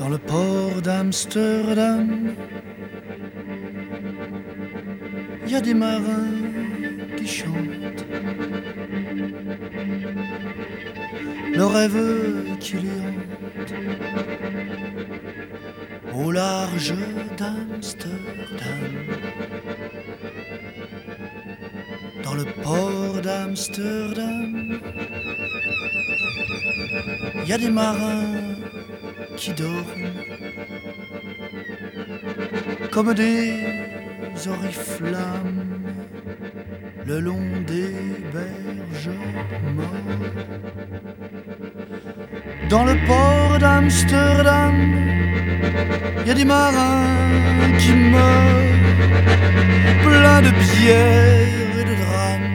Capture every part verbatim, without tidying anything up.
dans le port d'Amsterdam. Il y a des marins qui chantent le rêve qui les hante au large d'Amsterdam. Dans le port d'Amsterdam, il y a des marins qui dorment comme des oriflammes le long des berges morts. Dans le port d'Amsterdam, il y a des marins qui meurent, pleins de bière et de drames,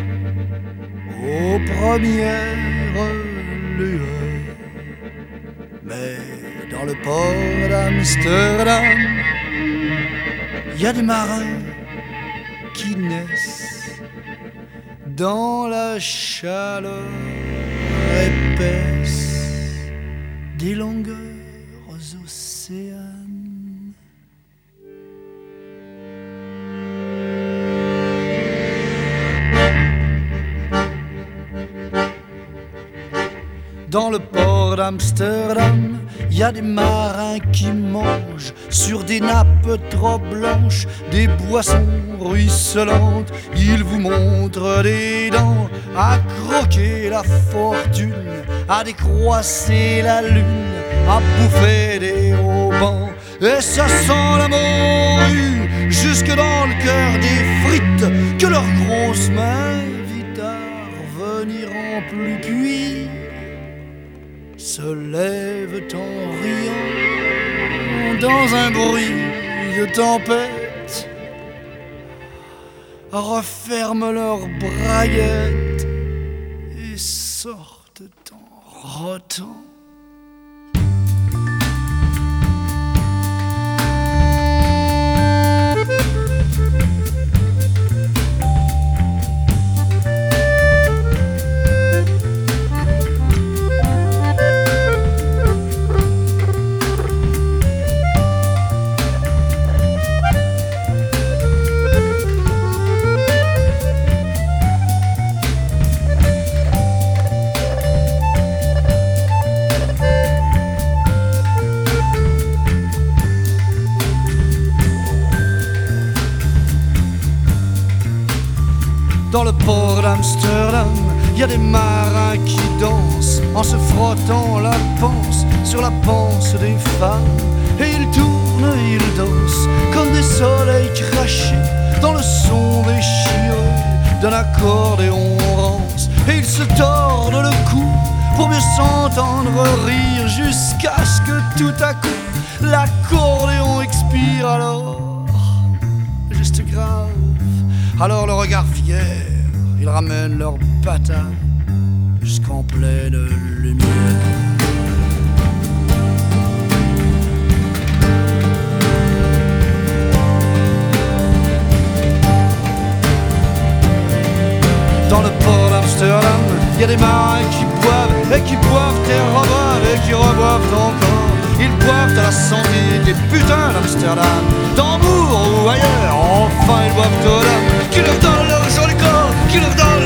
aux premières lueurs. Mais dans le port d'Amsterdam, il y a des marins qui naissent dans la chaleur épaisse des longueurs océanes. Dans le port d'Amsterdam, il y a des marins qui mangent sur des nappes trop blanches des boissons ruisselantes. Ils vous montrent des dents à croquer la fortune, à décroisser la lune, à bouffer des haubans. Et ça sent la morue jusque dans le cœur des frites que leurs grosses mains invitent à revenir en plus, puis se lèvent en riant dans un bruit de tempête, referment leurs braguettes et sortent en rotant. Dans le port d'Amsterdam, il y a des marins qui dansent en se frottant la panse sur la panse des femmes. Et ils tournent et ils dansent comme des soleils crachés dans le son des chiots d'un accordéon rance. Et ils se tordent le cou pour mieux s'entendre rire jusqu'à ce que tout à coup l'accordéon expire. Alors, juste grave, alors le regard fier, ils ramènent leurs patates jusqu'en pleine lumière. Dans le port d'Amsterdam, il y a des marins qui boivent et qui boivent et reboivent et qui reboivent encore. Ils boivent à la santé des putains d'Amsterdam, d'Hambourg ou ailleurs. Enfin ils boivent aux dames qui leur donnent leur joli corps, qui leur donnent